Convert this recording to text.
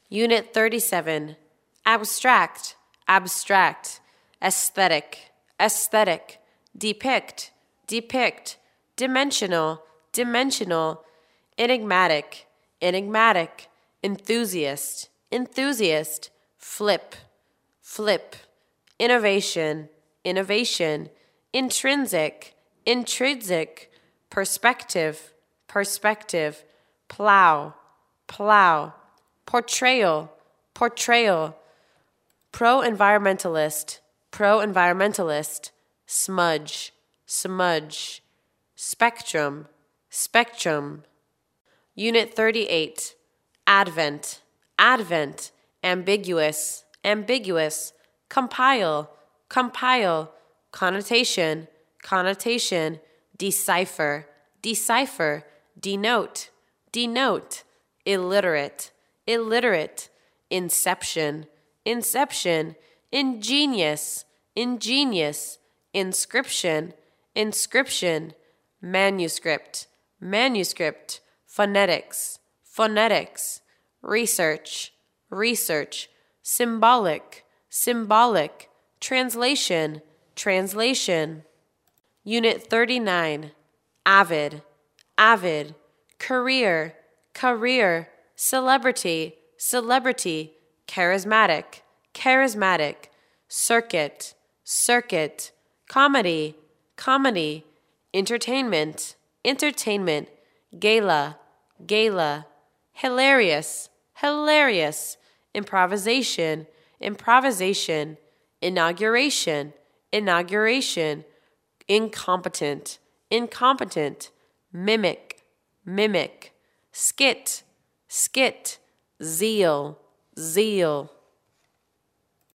Unit 37. Abstract, abstract. Aesthetic, aesthetic. Depict, depict. Dimensional, dimensional. Enigmatic, enigmatic. Enthusiast, enthusiast. Flip, flip. Innovation, innovation. Intrinsic, intrinsic. Perspective, perspective. Plow, plow. Portrayal, portrayal. Pro-environmentalist, pro-environmentalist. Smudge, smudge. Spectrum, spectrum. Unit 38. Advent, advent. Ambiguous, ambiguous. Compile, compile. Connotation, connotation. Decipher, decipher. Denote, denote. Illiterate, illiterate. Inception, inception. Ingenious, ingenious. Inscription, inscription. Manuscript, manuscript. Phonetics, phonetics. Research, research. Symbolic, symbolic. Translation, translation. Unit 39. Avid, avid. Career, career. Celebrity, celebrity. Charismatic, charismatic. Circuit, circuit. Comedy, comedy. Entertainment, entertainment. Gala, gala. Hilarious, hilarious. Improvisation, improvisation. Inauguration, inauguration. Incompetent, incompetent. Mimic, mimic. Skit, skit. Zeal, zeal.